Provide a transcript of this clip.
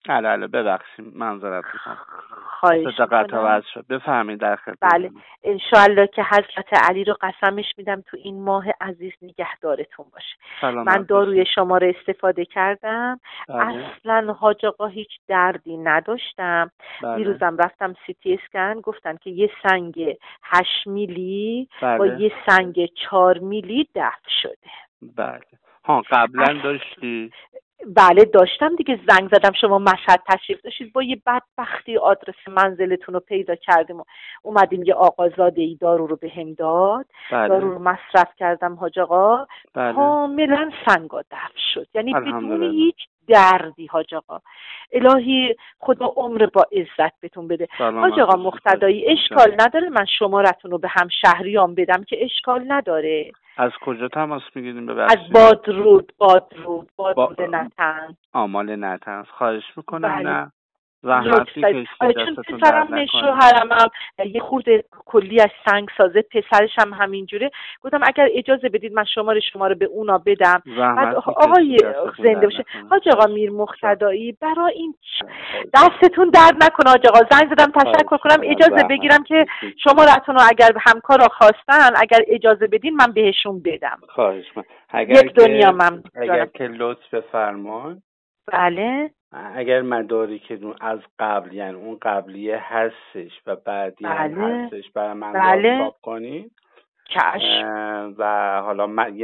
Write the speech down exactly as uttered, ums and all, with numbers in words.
بله بله ببخشید معذرت میخوام. خواهش میکنم. شد. بفهمید در خدمت. بله انشالله که حضرت علی رو قسمش میدم تو این ماه عزیز نگهدارتون باشه. من داروی شما رو استفاده کردم. بله. اصلا حاج آقا هیچ دردی نداشتم. بله. دیروزم رفتم سی تی اسکن گفتن که یه سنگ هشت میلی بله. با یه سنگ چهار میلی دفع شده. بله. ها قبلا داشتی؟ بله داشتم دیگه، زنگ زدم شما مشهد تشریف داشتید، با یه بدبختی آدرس منزلتون رو پیدا کردیم و اومدیم یه آقازاده‌ای دارو رو بهم داد. بله. دارو رو مصرف کردم حاج آقا. بله. کاملا سنگا دفع شد، یعنی بدون هیچ دردی حاج آقا. الهی خدا عمر با عزت بهتون بده. حاج آقا مقتدایی اشکال نداره من شمارتون رو به هم شهریام بدم که اشکال نداره. از کجا تماس میگیریم ببخشید؟ از بادرود بادرود بادرود با... نتنز. آمال نتنز. خواهش میکنم. بله. نه زحمت میکشید. چون پسرم شوهرم هم یه خورده کلی از سنگ سازه، پسرش هم همینجوره. گفتم اگر اجازه بدید من شماره شما رو به اونا بدم. بعد آقای زنده باشه. حاج آقا میر مقتدایی برای این دستتون درد نکنه حاج آقا. زنگ زدم تشکر کنم اجازه بگیرم که شمارتون رو اگر همکارا خواستن اگر اجازه بدین من بهشون بدم. خواهش میکنم. یک دنیا من اگر که لطف بفرمایید. بله. اگر مداری که از قبل یعنی اون قبلیه هستش و بعدی بله. هم هستش برای من بله. حساب کنید کش. و حالا من